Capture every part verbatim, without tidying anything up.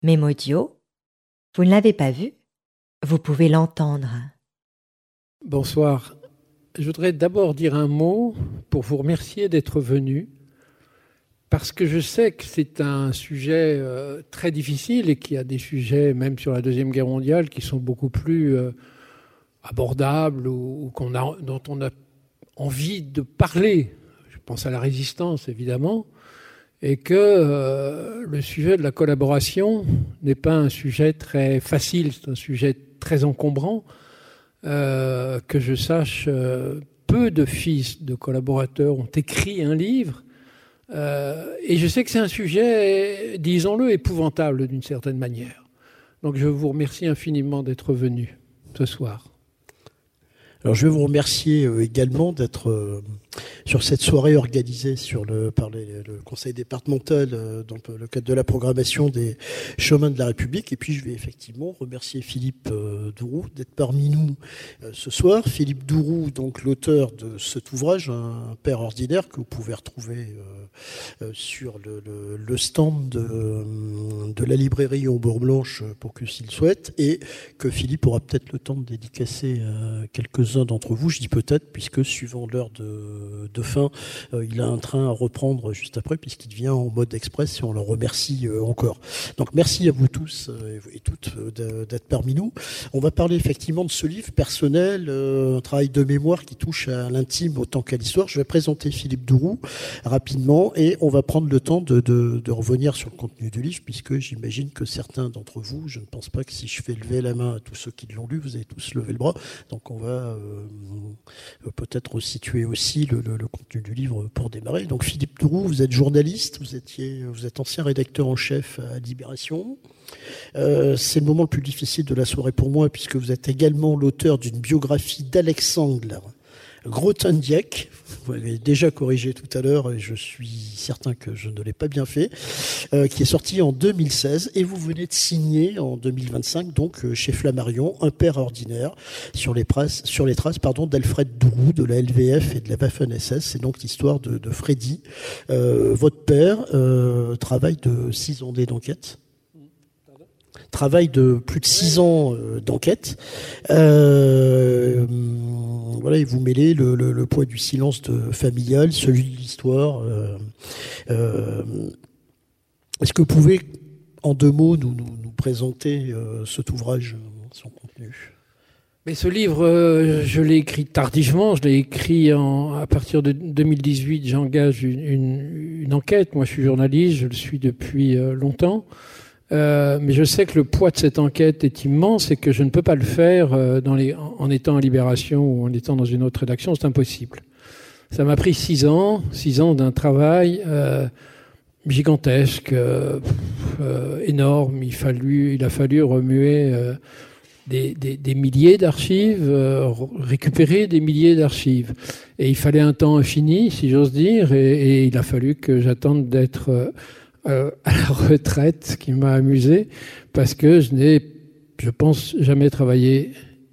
Memodio, vous ne l'avez pas vu, vous pouvez l'entendre. Bonsoir. Je voudrais d'abord dire un mot pour vous remercier d'être venu, parce que je sais que c'est un sujet euh, très difficile et qu'il y a des sujets, même sur la Deuxième Guerre mondiale, qui sont beaucoup plus euh, abordables ou, ou qu'on a, dont on a envie de parler. Je pense à la résistance, évidemment, et que euh, le sujet de la collaboration n'est pas un sujet très facile, c'est un sujet très encombrant. Euh, que je sache, euh, peu de fils de collaborateurs ont écrit un livre. Euh, et je sais que c'est un sujet, disons-le, épouvantable d'une certaine manière. Donc je vous remercie infiniment d'être venu ce soir. Alors je vais vous remercier également d'être euh, sur cette soirée organisée sur le, par les, le conseil départemental euh, dans le cadre de la programmation des chemins de la République. Et puis je vais effectivement remercier Philippe euh, Douroux d'être parmi nous euh, ce soir. Philippe Douroux, donc l'auteur de cet ouvrage, Un père ordinaire, que vous pouvez retrouver euh, euh, sur le, le, le stand de, de la librairie Ombre Blanche pour que s'il souhaite, et que Philippe aura peut-être le temps de dédicacer euh, quelques-uns d'entre vous. Je dis peut-être, puisque suivant l'heure de, de fin, euh, il a un train à reprendre juste après, puisqu'il vient en mode express, et on le remercie euh, encore. Donc merci à vous tous euh, et toutes euh, d'être parmi nous. On va parler effectivement de ce livre personnel, euh, un travail de mémoire qui touche à l'intime autant qu'à l'histoire. Je vais présenter Philippe Douroux rapidement, et on va prendre le temps de, de, de revenir sur le contenu du livre, puisque j'imagine que certains d'entre vous, je ne pense pas que si je fais lever la main à tous ceux qui l'ont lu, vous avez tous levé le bras. Donc on va Euh, peut-être situer aussi le, le, le contenu du livre pour démarrer. Donc Philippe Douroux, vous êtes journaliste, vous, étiez, vous êtes ancien rédacteur en chef à Libération. Euh, c'est le moment le plus difficile de la soirée pour moi, puisque vous êtes également l'auteur d'une biographie d'Alexandre Grothendieck. Vous l'avez déjà corrigé tout à l'heure, et je suis certain que je ne l'ai pas bien fait, euh, qui est sorti en deux mille seize, et vous venez de signer en deux mille vingt-cinq, donc euh, chez Flammarion, Un père ordinaire, sur les, traces, sur les traces pardon, d'Alfred Douroux, de la L V F et de la Waffen-S S. C'est donc l'histoire de, de Freddy. Euh, votre père euh, travaille de six ans d'enquête. Travail de plus de six ans euh, d'enquête. Euh, voilà, et vous mêlez le, le, le poids du silence de, familial, celui de l'histoire. Euh, euh, est-ce que vous pouvez, en deux mots, nous, nous, nous présenter euh, cet ouvrage, son contenu ? Mais ce livre, euh, je l'ai écrit tardivement. Je l'ai écrit en, à partir de deux mille dix-huit. J'engage une, une, une enquête. Moi, je suis journaliste, je le suis depuis euh, longtemps. Euh, mais je sais que le poids de cette enquête est immense et que je ne peux pas le faire euh, dans les, en étant à Libération ou en étant dans une autre rédaction. C'est impossible. Ça m'a pris six ans, six ans d'un travail euh, gigantesque, euh, euh, énorme. Il, fallu, il a fallu remuer euh, des, des, des milliers d'archives, euh, récupérer des milliers d'archives. Et il fallait un temps infini, si j'ose dire, et, et il a fallu que j'attende d'être... Euh, Euh, à la retraite, ce qui m'a amusé, parce que je n'ai, je pense, jamais travaillé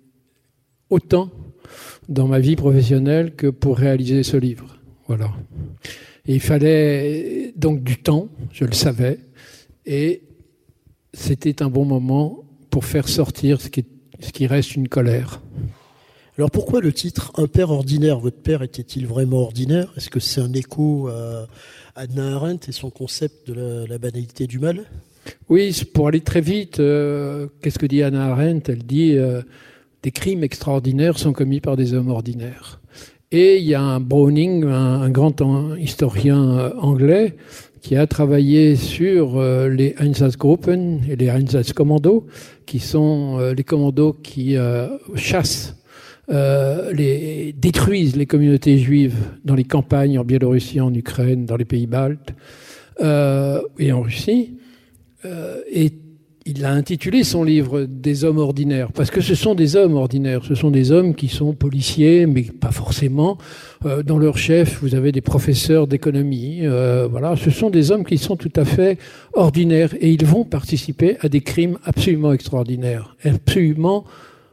autant dans ma vie professionnelle que pour réaliser ce livre. Voilà. Et il fallait donc du temps, je le savais, et c'était un bon moment pour faire sortir ce qui, ce qui reste une colère. Alors pourquoi le titre « Un père ordinaire » ? Votre père était-il vraiment ordinaire ? Est-ce que c'est un écho à Hannah Arendt et son concept de la, la banalité du mal ? Oui, pour aller très vite, euh, qu'est-ce que dit Hannah Arendt ? Elle dit euh, des crimes extraordinaires sont commis par des hommes ordinaires. Et il y a un Browning, un, un grand en, historien euh, anglais, qui a travaillé sur euh, les Einsatzgruppen et les Einsatzkommandos, qui sont euh, les commandos qui euh, chassent Euh, les, détruisent les communautés juives dans les campagnes en Biélorussie, en Ukraine, dans les pays baltes euh, et en Russie. Euh, et il a intitulé son livre « Des hommes ordinaires » parce que ce sont des hommes ordinaires, ce sont des hommes qui sont policiers, mais pas forcément. Euh, dans leur chef, vous avez des professeurs d'économie. Euh, voilà, ce sont des hommes qui sont tout à fait ordinaires et ils vont participer à des crimes absolument extraordinaires, absolument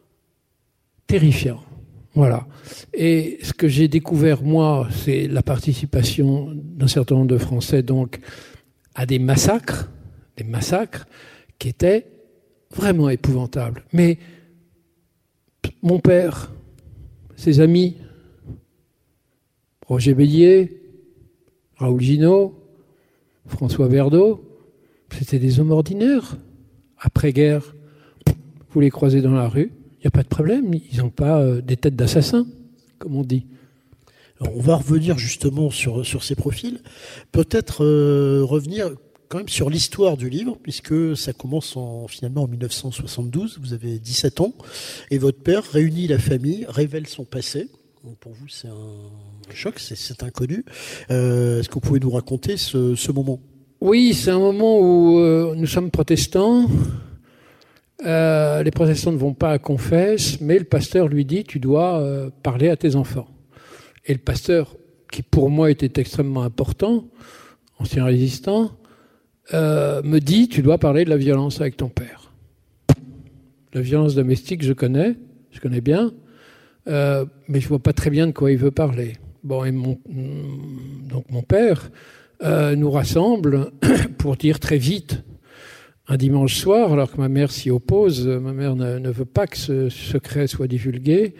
terrifiant. Voilà. Et ce que j'ai découvert, moi, c'est la participation d'un certain nombre de Français, donc, à des massacres, des massacres qui était vraiment épouvantable. Mais mon père, ses amis, Roger Bélier, Raoul Ginot, François Verdeau, c'était des hommes ordinaires. Après-guerre, vous les croisez dans la rue, il n'y a pas de problème, ils n'ont pas euh, des têtes d'assassins, comme on dit. Alors, on va revenir justement sur, sur ces profils. Peut-être euh, revenir quand même sur l'histoire du livre, puisque ça commence en, finalement en mille neuf cent soixante-douze, vous avez dix-sept ans, et votre père réunit la famille, révèle son passé. Donc pour vous, c'est un choc, c'est, c'est inconnu. Euh, est-ce que vous pouvez nous raconter ce, ce moment ? Oui, c'est un moment où euh, nous sommes protestants. Euh, les protestants ne vont pas à confesse, mais le pasteur lui dit « tu dois euh, parler à tes enfants ». Et le pasteur, qui pour moi était extrêmement important, ancien résistant, euh, me dit « tu dois parler de la violence avec ton père ». La violence domestique, je connais, je connais bien, euh, mais je vois pas très bien de quoi il veut parler. Bon, et mon, donc mon père euh, nous rassemble pour dire très vite, un dimanche soir, alors que ma mère s'y oppose, ma mère ne, ne veut pas que ce secret soit divulgué,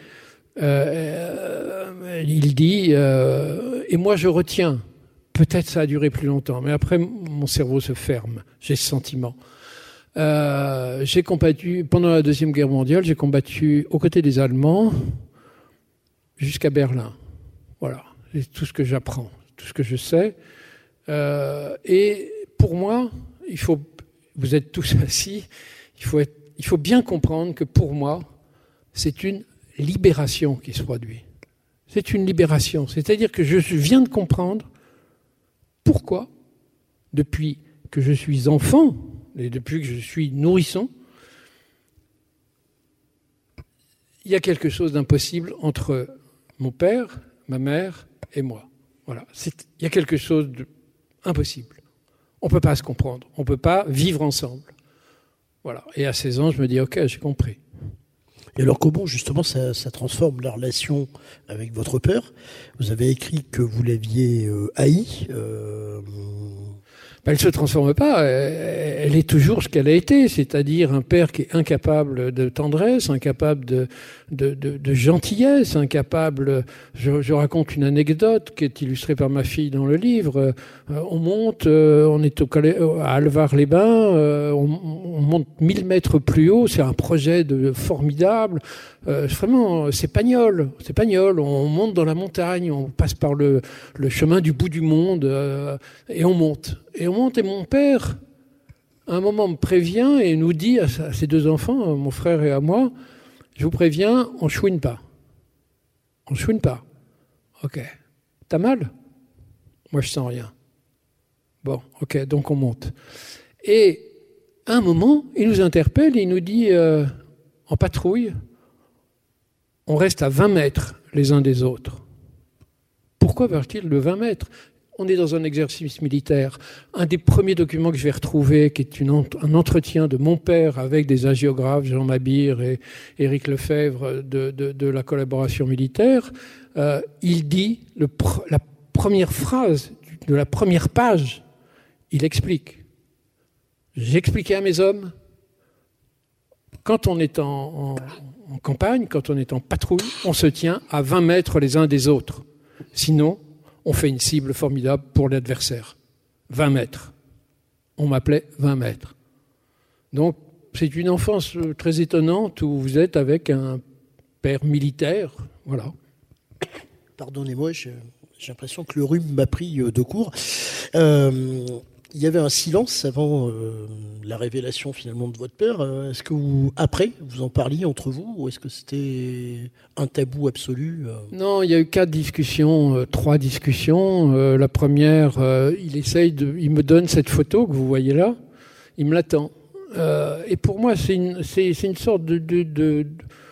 euh, il dit euh, « et moi je retiens ». Peut-être ça a duré plus longtemps, mais après mon cerveau se ferme, j'ai ce sentiment. Euh, j'ai combattu, pendant la Deuxième Guerre mondiale, j'ai combattu aux côtés des Allemands jusqu'à Berlin. Voilà, c'est tout ce que j'apprends, tout ce que je sais. Euh, et pour moi, il faut... Vous êtes tous assis, il faut, être, il faut bien comprendre que pour moi, c'est une libération qui se produit. C'est une libération. C'est-à-dire que je viens de comprendre pourquoi, depuis que je suis enfant, et depuis que je suis nourrisson, il y a quelque chose d'impossible entre mon père, ma mère et moi. Voilà. C'est, il y a quelque chose d'impossible. On ne peut pas se comprendre, on ne peut pas vivre ensemble. Voilà. Et à seize ans, je me dis, ok, j'ai compris. Et alors comment justement ça, ça transforme la relation avec votre père ? Vous avez écrit que vous l'aviez euh, haï. Euh... Ben, elle ne se transforme pas, elle est toujours ce qu'elle a été, c'est-à-dire un père qui est incapable de tendresse, incapable de, de, de, de gentillesse, incapable... Je, je raconte une anecdote qui est illustrée par ma fille dans le livre. Euh, on monte, euh, on est au, à Alvar-les-Bains, euh, on, on monte mille mètres plus haut, c'est un projet de, formidable. Euh, vraiment, c'est Pagnol, c'est Pagnol. On monte dans la montagne, on passe par le, le chemin du bout du monde euh, et on monte. Et on monte et mon père, à un moment, me prévient et nous dit à, à ses deux enfants, mon frère et à moi, je vous préviens, on chouine pas. On chouine pas. Ok. T'as mal ? Moi, je sens rien. Bon, ok, donc on monte. Et à un moment, il nous interpelle et il nous dit, euh, en patrouille, on reste à vingt mètres les uns des autres. Pourquoi parle-t-il de vingt mètres ? On est dans un exercice militaire. Un des premiers documents que je vais retrouver, qui est une, un entretien de mon père avec des hagiographes, Jean Mabir et Éric Lefebvre, de, de, de la collaboration militaire, euh, il dit, le, la première phrase de la première page, il explique. J'expliquais à mes hommes, quand on est en, en, en campagne, quand on est en patrouille, on se tient à vingt mètres les uns des autres. Sinon, on fait une cible formidable pour l'adversaire. vingt mètres. On m'appelait vingt mètres. Donc, c'est une enfance très étonnante où vous êtes avec un père militaire. Voilà. Pardonnez-moi, j'ai, j'ai l'impression que le rhume m'a pris de court. Euh, il y avait un silence avant euh, la révélation finalement de votre père. Est-ce que vous, après, vous en parliez entre vous ou est-ce que c'était un tabou absolu ? Non, il y a eu quatre discussions, euh, trois discussions. Euh, la première, euh, il essaye de, il me donne cette photo que vous voyez là. Il me l'attend. Euh, et pour moi, c'est une, c'est, c'est une sorte de, de, de,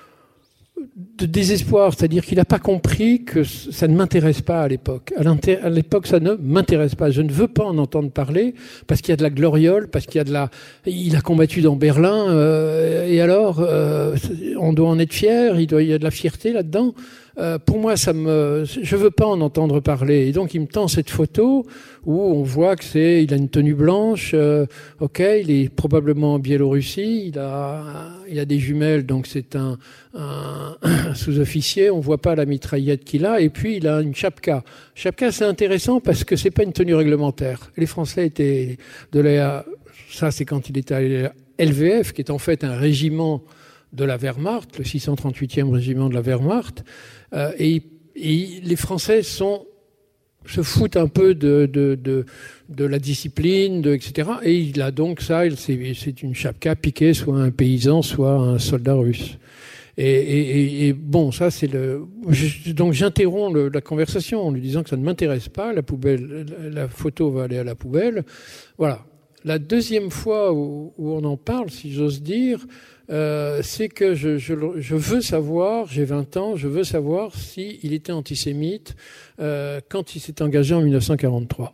de désespoir, c'est-à-dire qu'il n'a pas compris que ça ne m'intéresse pas à l'époque. À l'époque, ça ne m'intéresse pas. Je ne veux pas en entendre parler parce qu'il y a de la gloriole, parce qu'il y a de la... Il a combattu dans Berlin, euh, et alors, euh, on doit en être fier, il doit y a de la fierté là-dedans. Euh, pour moi, ça me, je veux pas en entendre parler. Et donc, il me tend cette photo où on voit que c'est, il a une tenue blanche. Euh, ok, il est probablement en Biélorussie. Il a, il a des jumelles, donc c'est un, un, un sous-officier. On voit pas la mitraillette qu'il a. Et puis, il a une chapka. Chapka, c'est intéressant parce que c'est pas une tenue réglementaire. Les Français étaient de la, ça, c'est quand il était à L V F, qui est en fait un régiment de la Wehrmacht, le six cent trente-huitième régiment de la Wehrmacht, euh, et, et les Français sont, se foutent un peu de, de, de, de la discipline, de, et cetera. Et il a donc ça, c'est, c'est une chapka piquée, soit un paysan, soit un soldat russe. Et, et, et bon, ça c'est le. Je, donc j'interromps le, la conversation en lui disant que ça ne m'intéresse pas, la poubelle, la, la photo va aller à la poubelle. Voilà. La deuxième fois où, où on en parle, si j'ose dire, euh, c'est que je, je, je veux savoir, j'ai vingt ans, je veux savoir s'il était antisémite euh, quand il s'est engagé en mille neuf cent quarante-trois.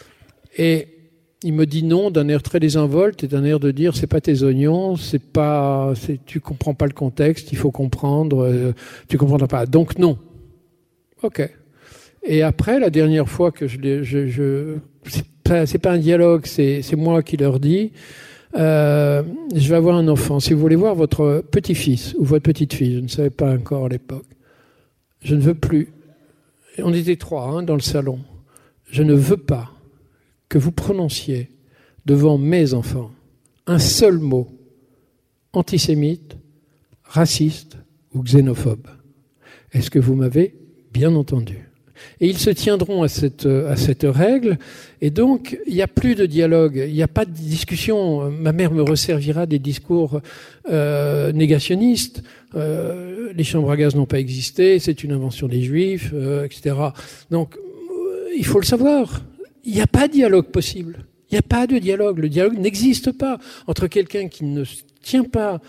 Et il me dit non d'un air très désinvolte et d'un air de dire c'est pas tes oignons, c'est pas, c'est, tu comprends pas le contexte, il faut comprendre, euh, tu comprendras pas. Donc non. Ok. Et après, la dernière fois que je, je, je c'est pas, c'est pas un dialogue, c'est, c'est moi qui leur dis, euh, je vais avoir un enfant. Si vous voulez voir votre petit-fils ou votre petite-fille, je ne savais pas encore à l'époque, je ne veux plus. On était trois hein, dans le salon. Je ne veux pas que vous prononciez devant mes enfants un seul mot antisémite, raciste ou xénophobe. Est-ce que vous m'avez bien entendu ? Et ils se tiendront à cette, à cette règle. Et donc, il n'y a plus de dialogue, il n'y a pas de discussion. Ma mère me resservira des discours euh, négationnistes. Euh, les chambres à gaz n'ont pas existé, c'est une invention des Juifs, euh, et cetera. Donc, euh, il faut le savoir. Il n'y a pas de dialogue possible. Il n'y a pas de dialogue. Le dialogue n'existe pas entre quelqu'un qui ne tient pas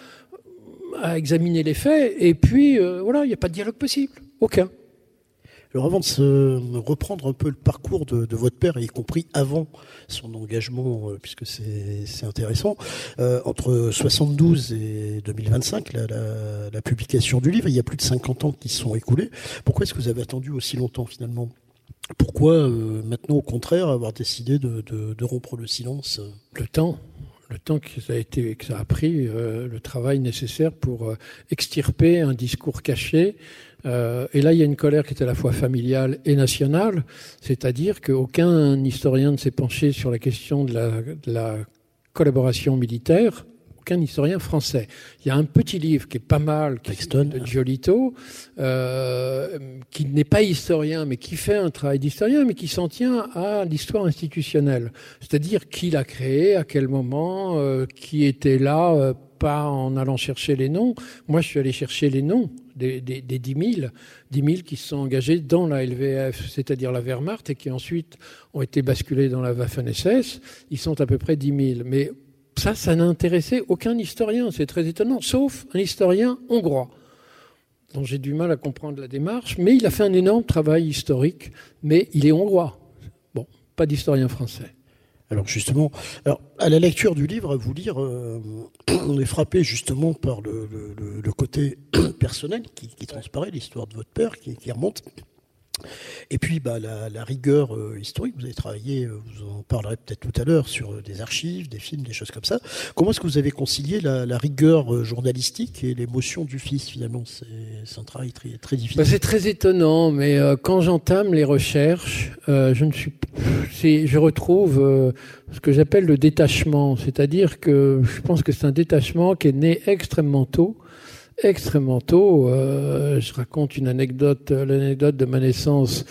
à examiner les faits et puis, euh, voilà, il n'y a pas de dialogue possible. Aucun. Alors avant de se reprendre un peu le parcours de, de votre père, y compris avant son engagement, euh, puisque c'est, c'est intéressant, euh, entre soixante-douze et deux mille vingt-cinq, la, la, la publication du livre, il y a plus de cinquante ans qui se sont écoulés. Pourquoi est-ce que vous avez attendu aussi longtemps finalement ? Pourquoi euh, maintenant, au contraire, avoir décidé de, de, de rompre le silence ? Le temps. Le temps que ça a été, que ça a pris, euh, le travail nécessaire pour euh, extirper un discours caché. Euh, et là, il y a une colère qui est à la fois familiale et nationale, c'est-à-dire qu'aucun historien ne s'est penché sur la question de la, de la collaboration militaire, aucun historien français. Il y a un petit livre qui est pas mal, qui est de Giolito, euh, qui n'est pas historien, mais qui fait un travail d'historien, mais qui s'en tient à l'histoire institutionnelle. C'est-à-dire qui l'a créé, à quel moment, euh, qui était là, euh, pas en allant chercher les noms. Moi, je suis allé chercher les noms des, des, des dix mille, dix mille qui se sont engagés dans la L V F, c'est-à-dire la Wehrmacht, et qui ensuite ont été basculés dans la Waffen-S S. Ils sont à peu près dix mille. Mais ça, ça n'a intéressé aucun historien. C'est très étonnant, sauf un historien hongrois, dont j'ai du mal à comprendre la démarche. Mais il a fait un énorme travail historique, mais il est hongrois. Bon, pas d'historien français. Alors justement, alors à la lecture du livre, à vous lire, euh, on est frappé justement par le, le, le côté personnel qui, qui transparaît, l'histoire de votre père qui, qui remonte. Et puis bah, la, la rigueur euh, historique, vous avez travaillé, euh, vous en parlerez peut-être tout à l'heure, sur euh, des archives, des films, des choses comme ça. Comment est-ce que vous avez concilié la, la rigueur euh, journalistique et l'émotion du fils finalement ? C'est, c'est un travail très, très difficile. Bah, c'est très étonnant, mais euh, quand j'entame les recherches, euh, je ne suis, c'est, je retrouve euh, ce que j'appelle le détachement, c'est-à-dire que je pense que c'est un détachement qui est né extrêmement tôt. Extrêmement tôt. Euh, je raconte une anecdote, l'anecdote de ma naissance.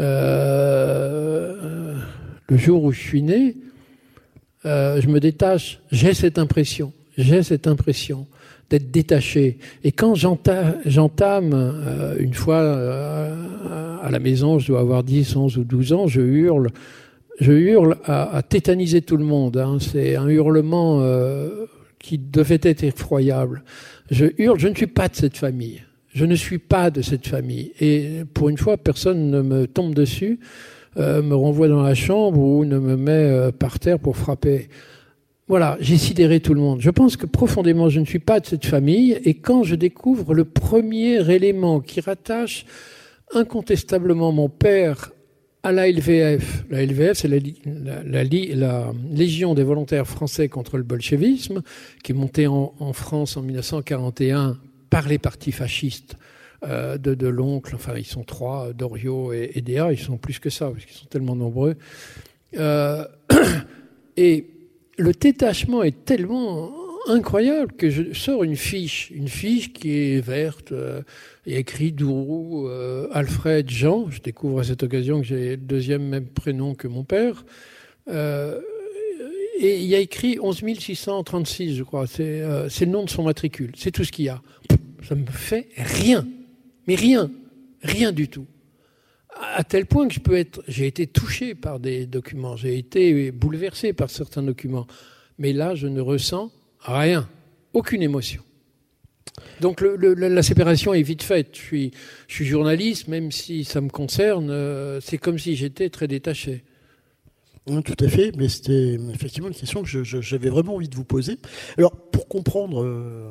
Euh, le jour où je suis né, euh, je me détache. J'ai cette impression, j'ai cette impression d'être détaché. Et quand j'entame, j'entame euh, une fois euh, à la maison, je dois avoir dix, onze ou douze ans, je hurle, je hurle à, à tétaniser tout le monde. Hein. C'est un hurlement euh, qui devait être effroyable. Je hurle, je ne suis pas de cette famille. Je ne suis pas de cette famille. Et pour une fois, personne ne me tombe dessus, euh, me renvoie dans la chambre ou ne me met euh, par terre pour frapper. Voilà, j'ai sidéré tout le monde. Je pense que profondément, je ne suis pas de cette famille. Et quand je découvre le premier élément qui rattache incontestablement mon père à la L V F, la L V F, c'est la, la, la, la Légion des volontaires français contre le bolchevisme, qui est montée en, en France en mille neuf cent quarante et un par les partis fascistes euh, de, de l'oncle. Enfin, ils sont trois, Doriot et, et Déa. Ils sont plus que ça, parce qu'ils sont tellement nombreux. Euh, et le détachement est tellement incroyable que je sors une fiche, une fiche qui est verte, euh, et écrit Dourou, euh, Alfred, Jean. Je découvre à cette occasion que j'ai le deuxième même prénom que mon père. Euh, et il y a écrit onze mille six cent trente-six, je crois. C'est, euh, c'est le nom de son matricule. C'est tout ce qu'il y a. Ça me fait rien. Mais rien. Rien du tout. À tel point que je peux être, j'ai été touché par des documents, j'ai été bouleversé par certains documents. Mais là, je ne ressens rien, aucune émotion. Donc le, le, la séparation est vite faite. Je suis, je suis journaliste, même si ça me concerne, euh, c'est comme si j'étais très détaché. Tout à fait, mais c'était effectivement une question que je, je, j'avais vraiment envie de vous poser. Alors, pour comprendre euh,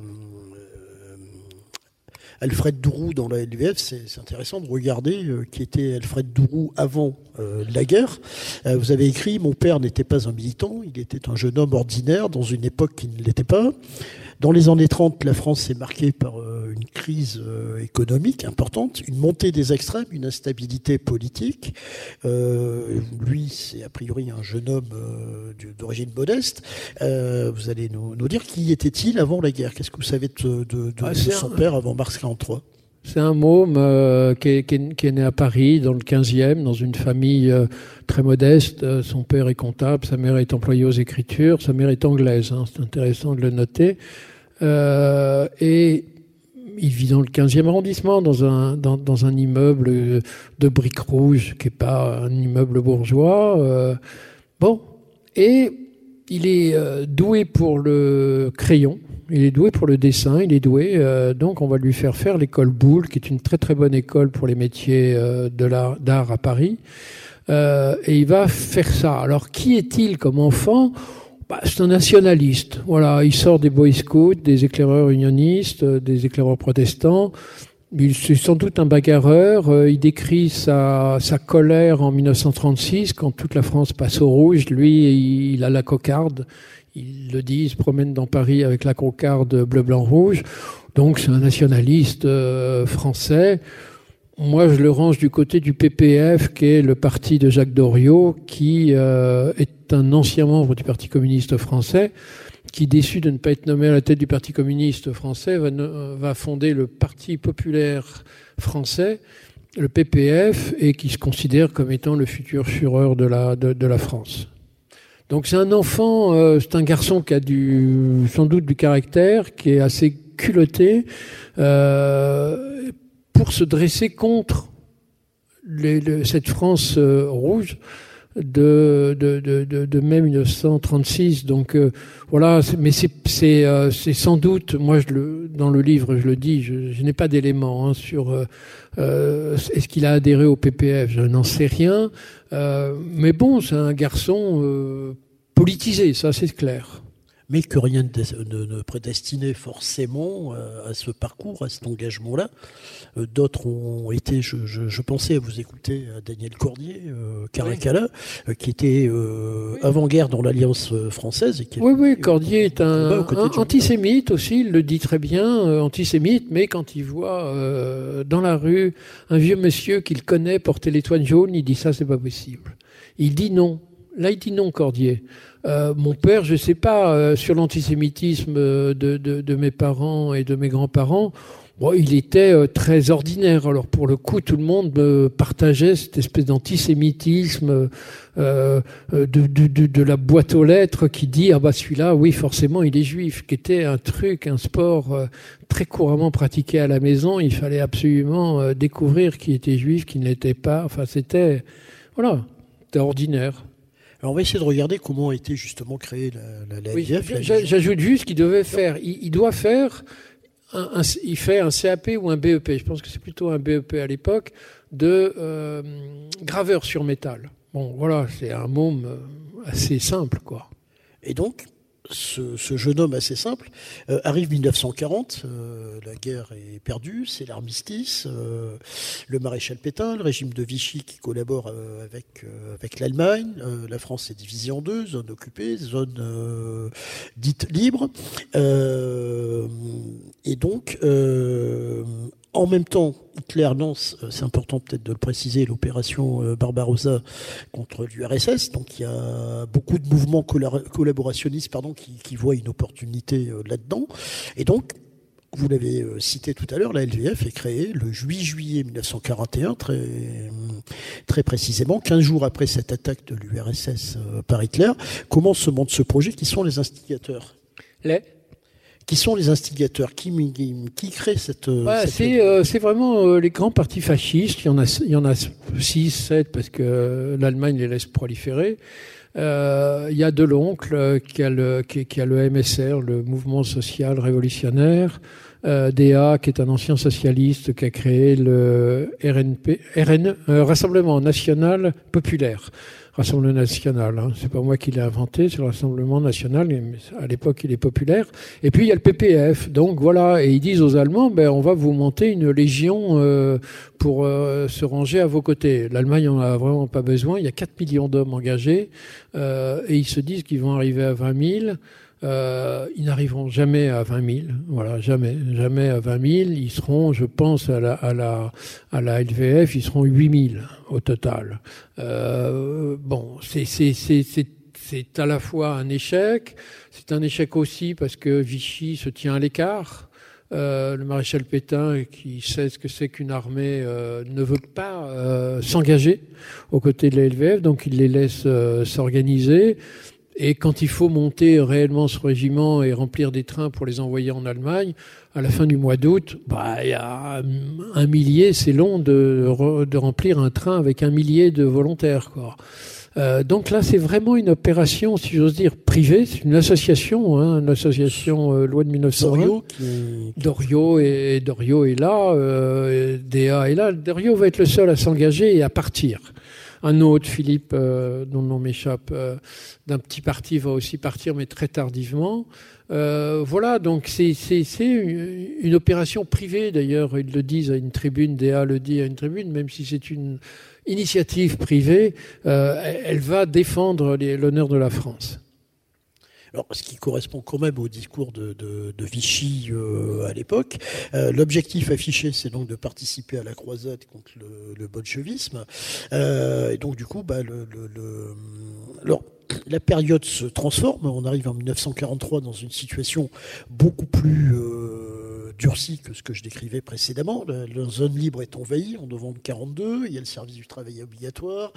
Alfred Dourou dans la L V F, c'est, c'est intéressant de regarder euh, qui était Alfred Dourou avant euh, la guerre. Euh, vous avez écrit « Mon père n'était pas un militant, il était un jeune homme ordinaire dans une époque qui ne l'était pas ». Dans les années trente, la France est marquée par euh, une crise euh, économique importante, une montée des extrêmes, une instabilité politique. Euh, lui, c'est a priori un jeune homme euh, d'origine modeste. Euh, vous allez nous, nous dire qui était-il avant la guerre? Qu'est-ce que vous savez de, de, de, ah, de son un... père avant mars quarante-trois? C'est un môme euh, qui, est, qui, est, qui est né à Paris, dans le quinzième, dans une famille euh, très modeste. Euh, son père est comptable, sa mère est employée aux écritures, sa mère est anglaise, hein, c'est intéressant de le noter. Euh, et il vit dans le quinzième arrondissement, dans un, dans, dans un immeuble de briques rouges, qui n'est pas un immeuble bourgeois. Euh, bon, et il est euh, doué pour le crayon. Il est doué pour le dessin, il est doué, euh, donc on va lui faire faire l'école Boulle, qui est une très très bonne école pour les métiers euh, de l'art, d'art à Paris. Euh, et il va faire ça. Alors qui est-il comme enfant? Bah, c'est un nationaliste. Voilà, il sort des Boy Scouts, des éclaireurs unionistes, des éclaireurs protestants. Il, c'est sans doute un bagarreur. Euh, il décrit sa, sa colère en mille neuf cent trente-six, quand toute la France passe au rouge. Lui, il, il a la cocarde. Il le dit, il se promène dans Paris avec la cocarde bleu, blanc, rouge. Donc c'est un nationaliste euh, français. Moi, je le range du côté du P P F, qui est le parti de Jacques Doriot, qui euh, est un ancien membre du Parti communiste français, qui, déçu de ne pas être nommé à la tête du Parti communiste français, va, va fonder le Parti populaire français, le P P F, et qui se considère comme étant le futur Führer de la, de, de la France. Donc c'est un enfant, euh, c'est un garçon qui a du, sans doute du caractère, qui est assez culotté, euh, pour se dresser contre les, le, cette France euh, rouge de, de, de, de, de mai mille neuf cent trente-six. Donc euh, voilà, c'est, mais c'est, c'est, euh, c'est sans doute, moi je le, dans le livre je le dis, je, je n'ai pas d'éléments hein, sur euh, euh, est-ce qu'il a adhéré au P P F, je n'en sais rien. Euh, mais bon, c'est un garçon euh, politisé, ça c'est clair. Mais que rien ne, ne prédestinait forcément à ce parcours, à cet engagement-là. D'autres ont été, je, je, je pensais à vous écouter, à Daniel Cordier, euh, Caracalla, oui. qui était euh, oui. avant-guerre dans l'Alliance française. Et qui oui, oui, Cordier est un, un antisémite aussi, il le dit très bien, euh, antisémite, mais quand il voit euh, dans la rue un vieux monsieur qu'il connaît porter l'étoile jaune, il dit ça, c'est pas possible. Il dit non. Là, il dit non, Cordier. Euh, mon père, je sais pas, euh, sur l'antisémitisme de, de, de mes parents et de mes grands-parents, bon, il était euh, très ordinaire. Alors, pour le coup, tout le monde euh, partageait cette espèce d'antisémitisme euh, de, de, de, de la boîte aux lettres qui dit « Ah bah celui-là, oui, forcément, il est juif », qui était un truc, un sport euh, très couramment pratiqué à la maison. Il fallait absolument euh, découvrir qui était juif, qui ne l'était pas. Enfin, c'était... Voilà, c'était ordinaire. Alors on va essayer de regarder comment a été justement créée la, la, la oui, L V F. J'ajoute juste qu'il devait faire, il, il doit faire, un, un, il fait un C A P ou un B E P, je pense que c'est plutôt un B E P à l'époque, de euh, graveur sur métal. Bon, voilà, c'est un môme assez simple, quoi. Et donc, ce, ce jeune homme assez simple, euh, arrive mille neuf cent quarante, euh, la guerre est perdue, c'est l'armistice, euh, le maréchal Pétain, le régime de Vichy qui collabore euh, avec, euh, avec l'Allemagne, euh, la France est divisée en deux, zone occupée, zone euh, dite libre, euh, et donc euh, en même temps, Hitler lance, c'est important peut-être de le préciser, l'opération Barbarossa contre l'U R S S. Donc il y a beaucoup de mouvements collaborationnistes pardon, qui, qui voient une opportunité là-dedans. Et donc, vous l'avez cité tout à l'heure, la L V F est créée le huit juillet mille neuf cent quarante et un, très, très précisément, quinze jours après cette attaque de l'U R S S par Hitler. Comment se monte ce projet? Qui sont les instigateurs? Les Qui sont les instigateurs? Qui, qui, qui crée cette... Ouais, cette... C'est, euh, c'est vraiment euh, les grands partis fascistes. Il y en a, il y en a six, sept, parce que euh, l'Allemagne les laisse proliférer. Euh, il y a Deloncle euh, qui, a le, qui, qui a le M S R, le Mouvement Social Révolutionnaire. Euh, D A, qui est un ancien socialiste, qui a créé le R N P, R N, euh, Rassemblement National Populaire. Rassemblement national, hein. C'est pas moi qui l'ai inventé, c'est le Rassemblement national, mais à l'époque il est populaire. Et puis il y a le P P F, donc voilà, et ils disent aux Allemands, ben on va vous monter une légion euh, pour euh, se ranger à vos côtés. L'Allemagne en a vraiment pas besoin, il y a quatre millions d'hommes engagés, euh, et ils se disent qu'ils vont arriver à vingt mille. Euh, ils n'arriveront jamais à vingt mille, voilà, jamais, jamais à vingt mille. Ils seront, je pense, à la, à la, à la L V F, ils seront huit mille au total. Euh, bon, c'est, c'est, c'est, c'est, c'est à la fois un échec, c'est un échec aussi parce que Vichy se tient à l'écart. Euh, le maréchal Pétain, qui sait ce que c'est qu'une armée, euh, ne veut pas euh, s'engager aux côtés de la L V F, donc il les laisse euh, s'organiser. Et quand il faut monter réellement ce régiment et remplir des trains pour les envoyer en Allemagne, à la fin du mois d'août, bah, il y a un millier, c'est long de, de remplir un train avec un millier de volontaires, quoi. Euh, donc là, c'est vraiment une opération, si j'ose dire, privée. C'est une association, hein, une association euh, loi de mille neuf cent un. Doriot, qui... Doriot, et, Doriot est là, euh, D A est là. Doriot va être le seul à s'engager et à partir. Un autre, Philippe, euh, dont le nom m'échappe, euh, d'un petit parti va aussi partir, mais très tardivement. Euh, voilà, donc c'est, c'est, c'est une, une opération privée, d'ailleurs, ils le disent à une tribune, D A le dit à une tribune, même si c'est une initiative privée, euh, elle va défendre les, l'honneur de la France. Alors, ce qui correspond quand même au discours de, de, de Vichy euh, à l'époque. Euh, l'objectif affiché, c'est donc de participer à la croisade contre le, le bolchevisme. Euh, et donc, du coup, bah, le, le, le... Alors, la période se transforme. On arrive en mille neuf cent quarante-trois dans une situation beaucoup plus euh, durcie que ce que je décrivais précédemment. La, la zone libre est envahie en novembre quarante-deux. Il y a le service du travail obligatoire.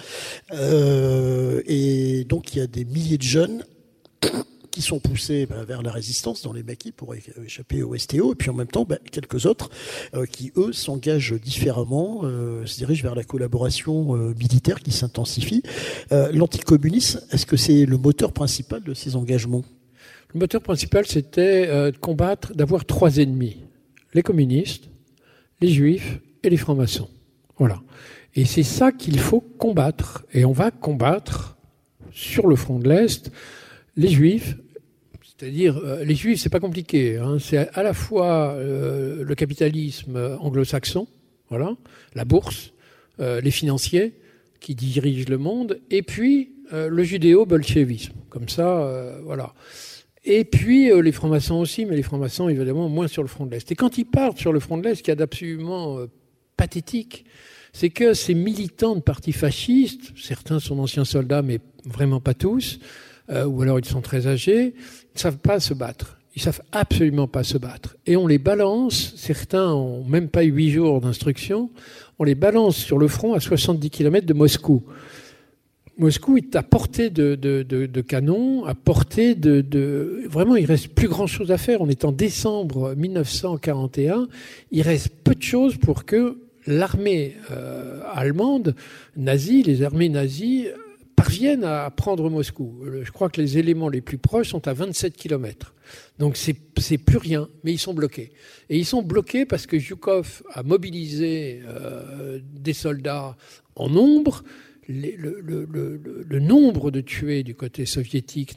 Euh, et donc, il y a des milliers de jeunes qui sont poussés bah, vers la résistance dans les maquis pour échapper au S T O, et puis en même temps bah, quelques autres euh, qui, eux, s'engagent différemment, euh, se dirigent vers la collaboration euh, militaire qui s'intensifie. Euh, l'anticommunisme, est-ce que c'est le moteur principal de ces engagements? Le moteur principal, c'était euh, de combattre, d'avoir trois ennemis. Les communistes, les juifs et les francs-maçons. Voilà. Et c'est ça qu'il faut combattre. Et on va combattre sur le front de l'Est les juifs, c'est-à-dire euh, les juifs, c'est pas compliqué, hein, c'est à la fois euh, le capitalisme anglo-saxon, voilà, la bourse, euh, les financiers qui dirigent le monde, et puis euh, le judéo-bolchevisme, comme ça, euh, voilà. Et puis euh, les francs-maçons aussi, mais les francs-maçons évidemment moins sur le front de l'Est. Et quand ils partent sur le front de l'Est, ce qu'il y a d'absolument euh, pathétique, c'est que ces militants de partis fascistes, certains sont d'anciens soldats, mais vraiment pas tous, Euh, ou alors ils sont très âgés, ils ne savent pas se battre. Ils ne savent absolument pas se battre. Et on les balance, certains n'ont même pas eu huit jours d'instruction, on les balance sur le front à soixante-dix kilomètres de Moscou. Moscou est à portée de, de, de, de canon, à portée de, de... Vraiment, il ne reste plus grand-chose à faire. On est en décembre mille neuf cent quarante et un. Il reste peu de choses pour que l'armée euh, allemande, nazie, les armées nazies, parviennent à prendre Moscou. Je crois que les éléments les plus proches sont à vingt-sept kilomètres. Donc c'est, c'est plus rien, mais ils sont bloqués. Et ils sont bloqués parce que Zhukov a mobilisé euh, des soldats en nombre. Les, le, le, le, le nombre de tués du côté soviétique n'a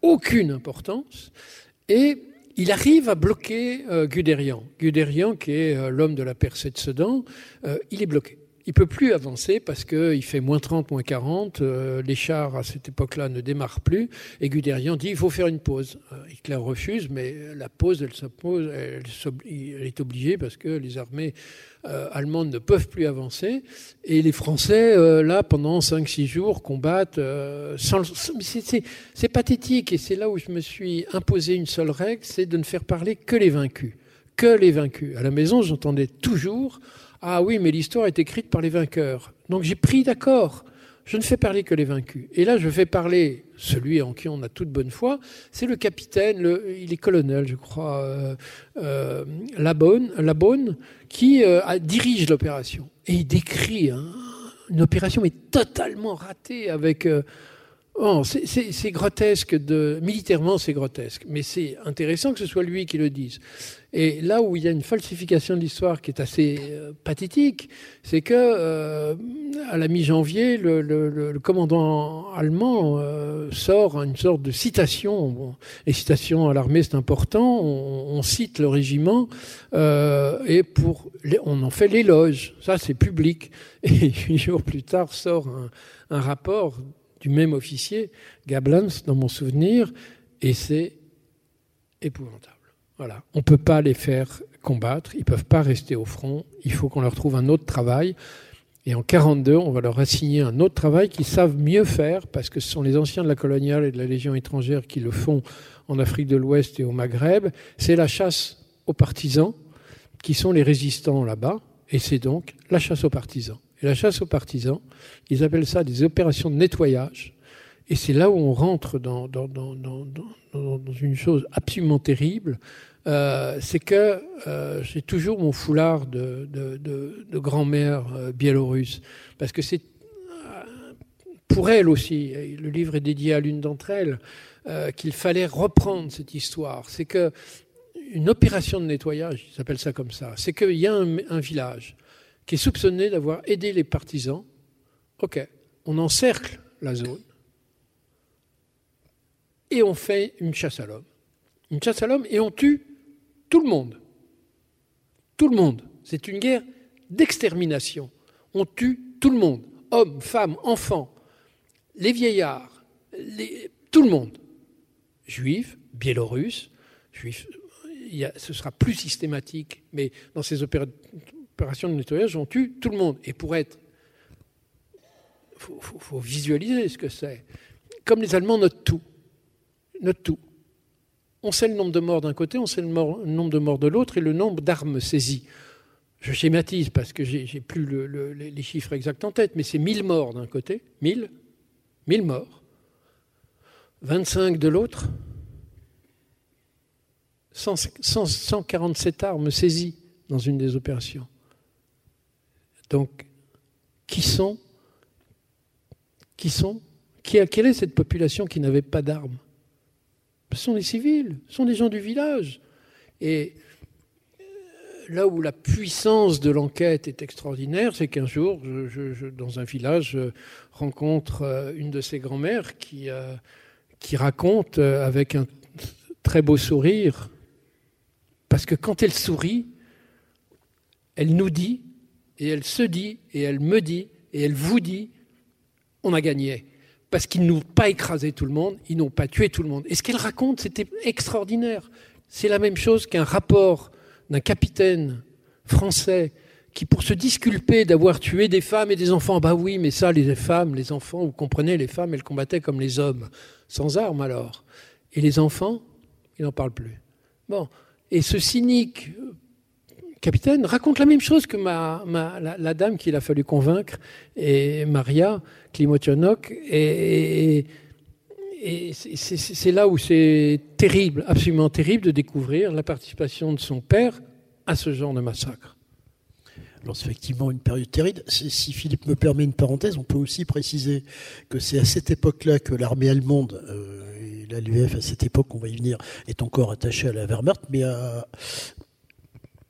aucune importance, et il arrive à bloquer euh, Guderian. Guderian, qui est euh, l'homme de la percée de Sedan, euh, il est bloqué. Il ne peut plus avancer parce qu'il fait moins trente, moins quarante, euh, les chars à cette époque-là ne démarrent plus, et Guderian dit il faut faire une pause. Euh, Hitler refuse, mais la pause, elle, s'impose, elle, elle est obligée parce que les armées euh, allemandes ne peuvent plus avancer, et les Français, euh, là, pendant cinq six jours, combattent. Euh, sans, c'est, c'est, c'est pathétique, et c'est là où je me suis imposé une seule règle, c'est de ne faire parler que les vaincus. Que les vaincus. À la maison, j'entendais toujours « Ah oui, mais l'histoire est écrite par les vainqueurs. » Donc j'ai pris d'accord. Je ne fais parler que les vaincus. Et là, je fais parler celui en qui on a toute bonne foi. C'est le capitaine, le, il est colonel, je crois, euh, euh, Labonne, Labonne, qui euh, a, dirige l'opération. Et il décrit hein, une opération mais totalement ratée avec... Euh, oh, c'est, c'est, c'est grotesque. De, militairement, c'est grotesque. Mais c'est intéressant que ce soit lui qui le dise. Et là où il y a une falsification de l'histoire qui est assez euh, pathétique, c'est que euh, à la mi-janvier, le, le, le commandant allemand euh, sort une sorte de citation. Bon, les citations à l'armée, c'est important. On, on cite le régiment euh, et pour, on en fait l'éloge. Ça, c'est public. Et huit jours plus tard, sort un, un rapport du même officier, Gablans, dans mon souvenir, et c'est épouvantable. Voilà. On ne peut pas les faire combattre, ils ne peuvent pas rester au front, il faut qu'on leur trouve un autre travail. Et en quarante-deux, on va leur assigner un autre travail qu'ils savent mieux faire, parce que ce sont les anciens de la coloniale et de la Légion étrangère qui le font en Afrique de l'Ouest et au Maghreb. C'est la chasse aux partisans, qui sont les résistants là-bas, et c'est donc la chasse aux partisans. Et la chasse aux partisans, ils appellent ça des opérations de nettoyage. Et c'est là où on rentre dans, dans, dans, dans, dans, dans une chose absolument terrible. Euh, c'est que euh, j'ai toujours mon foulard de, de, de, de grand-mère euh, biélorusse. Parce que c'est euh, pour elle aussi, le livre est dédié à l'une d'entre elles, euh, qu'il fallait reprendre cette histoire. C'est que une opération de nettoyage, ils appellent ça comme ça, c'est qu'il y a un, un village qui est soupçonné d'avoir aidé les partisans. Ok, on encercle la zone et on fait une chasse à l'homme. Une chasse à l'homme et on tue tout le monde. Tout le monde. C'est une guerre d'extermination. On tue tout le monde. Hommes, femmes, enfants, les vieillards, les... tout le monde. Juifs, biélorusses, juifs, il y a... ce sera plus systématique, mais dans ces opérations opération de nettoyage, on tue tout le monde. Et pour être... Il faut, faut, faut visualiser ce que c'est. Comme les Allemands notent tout. Notent tout. On sait le nombre de morts d'un côté, on sait le, mort, le nombre de morts de l'autre et le nombre d'armes saisies. Je schématise parce que j'ai, j'ai plus le, le, les chiffres exacts en tête, mais c'est mille morts d'un côté, mille, mille morts, vingt-cinq de l'autre, cent, cent, cent quarante-sept armes saisies dans une des opérations. Donc, qui sont, qui sont, qui, quelle est cette population qui n'avait pas d'armes ? Ce sont des civils, ce sont des gens du village. Et là où la puissance de l'enquête est extraordinaire, c'est qu'un jour, je, je, je, dans un village, je rencontre une de ses grand-mères qui, euh, qui raconte avec un très beau sourire, parce que quand elle sourit, elle nous dit, et elle se dit, et elle me dit, et elle vous dit, on a gagné. Parce qu'ils n'ont pas écrasé tout le monde, ils n'ont pas tué tout le monde. Et ce qu'elle raconte, c'était extraordinaire. C'est la même chose qu'un rapport d'un capitaine français qui, pour se disculper d'avoir tué des femmes et des enfants, bah oui, mais ça, les femmes, les enfants, vous comprenez, les femmes, elles combattaient comme les hommes, sans armes alors. Et les enfants, il n'en parle plus. Bon, et ce cynique capitaine raconte la même chose que ma, ma, la, la dame qu'il a fallu convaincre, et Maria Klimotionok, et, et, et c'est, c'est, c'est là où c'est terrible, absolument terrible de découvrir la participation de son père à ce genre de massacre. Alors c'est effectivement une période terrible. Si Philippe me permet une parenthèse, on peut aussi préciser que c'est à cette époque-là que l'armée allemande, euh, et l'A L U F à cette époque, on va y venir, est encore attachée à la Wehrmacht, mais à...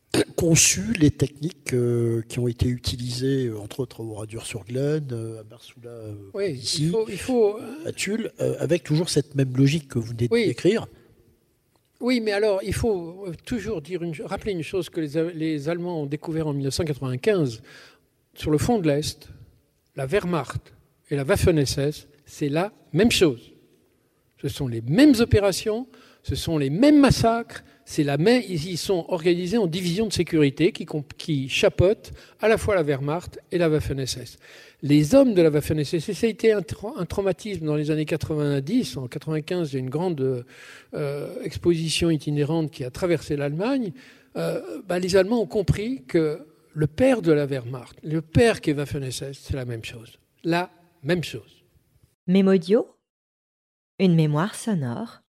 conçu les techniques euh, qui ont été utilisées, entre autres au Oradour-sur-Glane, euh, à Marsoula, euh, Oui, ici, il faut, il faut... à Tulle, euh, avec toujours cette même logique que vous venez Oui. de décrire. Oui, mais alors, il faut toujours dire une, rappeler une chose que les, les Allemands ont découvert en mille neuf cent quatre-vingt-quinze. Sur le front de l'Est, la Wehrmacht et la Waffen-S S, c'est la même chose. Ce sont les mêmes opérations, ce sont les mêmes massacres, c'est la même, ils sont organisés en divisions de sécurité qui, qui chapeautent à la fois la Wehrmacht et la Waffen-S S. Les hommes de la Waffen-S S, ça a été un, tra- un traumatisme dans les années quatre-vingt-dix. En quatre-vingt-quinze, il y a une grande euh, exposition itinérante qui a traversé l'Allemagne. Euh, bah, les Allemands ont compris que le père de la Wehrmacht, le père qui est Waffen-S S, c'est la même chose. La même chose. Mémodio, une mémoire sonore